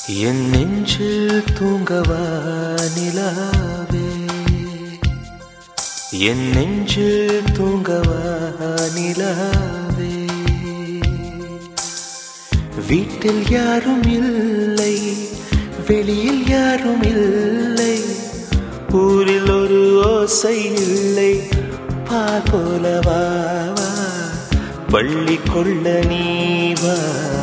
என் நெஞ்சில் தூங்கவா நிலாவே, என் நெஞ்சில் தூங்கவா நிலாவே. வீட்டில் யாரும் இல்லை, வெளியில் யாரும் இல்லை, ஊரில் ஒரு ஓசை இல்லை. பால் போலவா பள்ளி கொள்ள நீவா.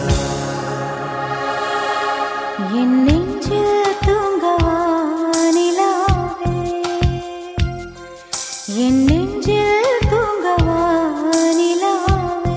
என் நெஞ்சில் தூங்கவா நிலாவே, என் நெஞ்சில் தூங்கவா நிலாவே.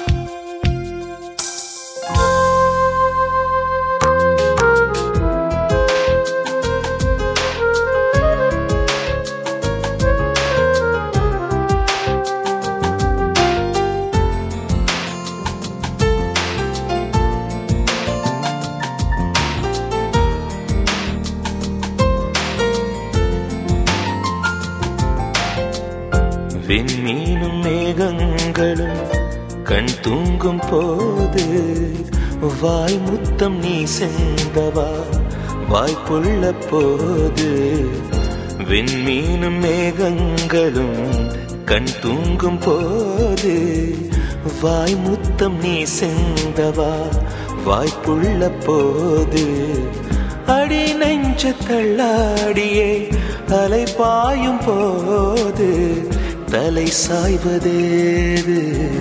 விண்மீனும் மேகங்களும் கண் தூங்கும் போது வாய் முத்தம் நீ செந்தவா வாய்ப்புள்ள போது. விண்மீனும் மேகங்களும் கண் தூங்கும் போது வாய் முத்தம் நீ செந்தவா வாய்ப்புள்ள போது. அடி நெஞ்ச தள்ளாடியே அலை பாயும் போது தலை சாய்வதேது.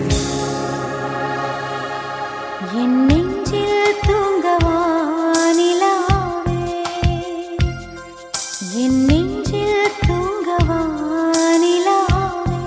என் நெஞ்சில் தூங்கவா நிலாவே, என் நெஞ்சில் தூங்கவா நிலாவே.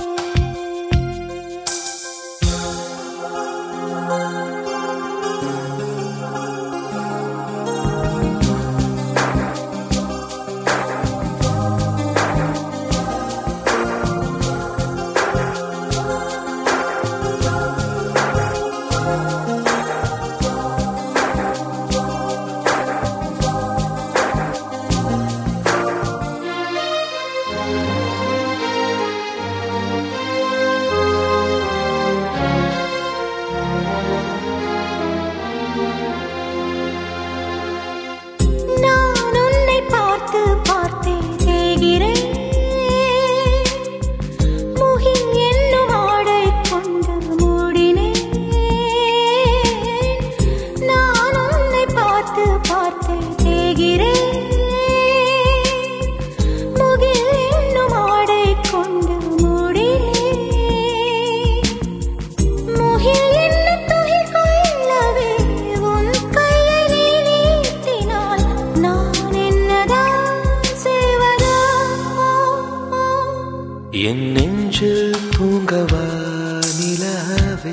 என் நெஞ்சில் தூங்கவா நிலாவே,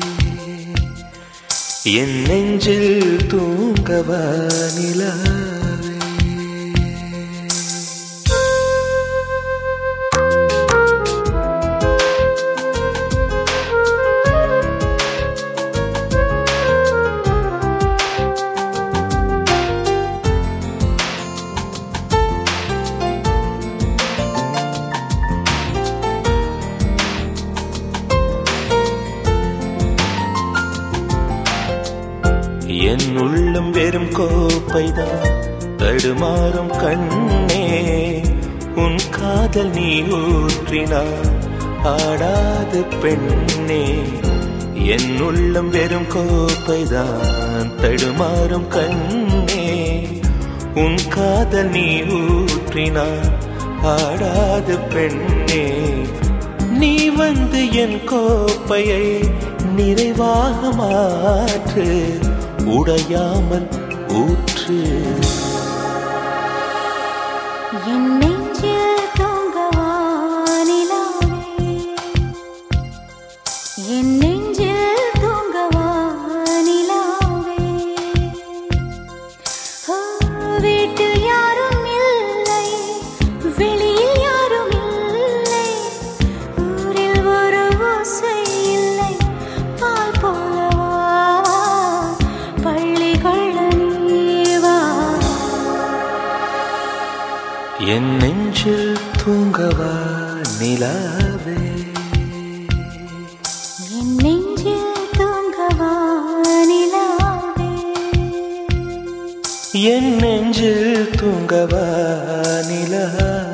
என் நெஞ்சில் தூங்கவா நிலாவே. என் உள்ளம் வெறும் கோப்பைதான் தடுமாறும் கண்ணே. உன் காதல் நீ ஊற்றினார் ஆடாது பெண்ணே. என் உள்ளம் வெறும் கோப்பைதான் தடுமாறும் கண்ணே. உன் காதல் நீ ஊற்றினார் ஆடாது பெண்ணே. நீ வந்து என் கோப்பையை நிறைவாக மாற்று, உடையாமல் ஊற்று. என் நெஞ்சில் தூங்கவா நிலாவே, என் நெஞ்சில் தூங்கவா நிலாவே. வீட்டில் யாரும் இல்லை, வெளியில் யாரும் இல்லை, ஊரில் ஒரு ஓசை இல்லை. பால் போலவா பள்ளி கொள்ள நீவா. என் நெஞ்சில் தூங்கவா நிலாவே, என் நெஞ்சில் தூங்கவா நிலாவே. என் நெஞ்சில் தூங்கவா நிலாவே.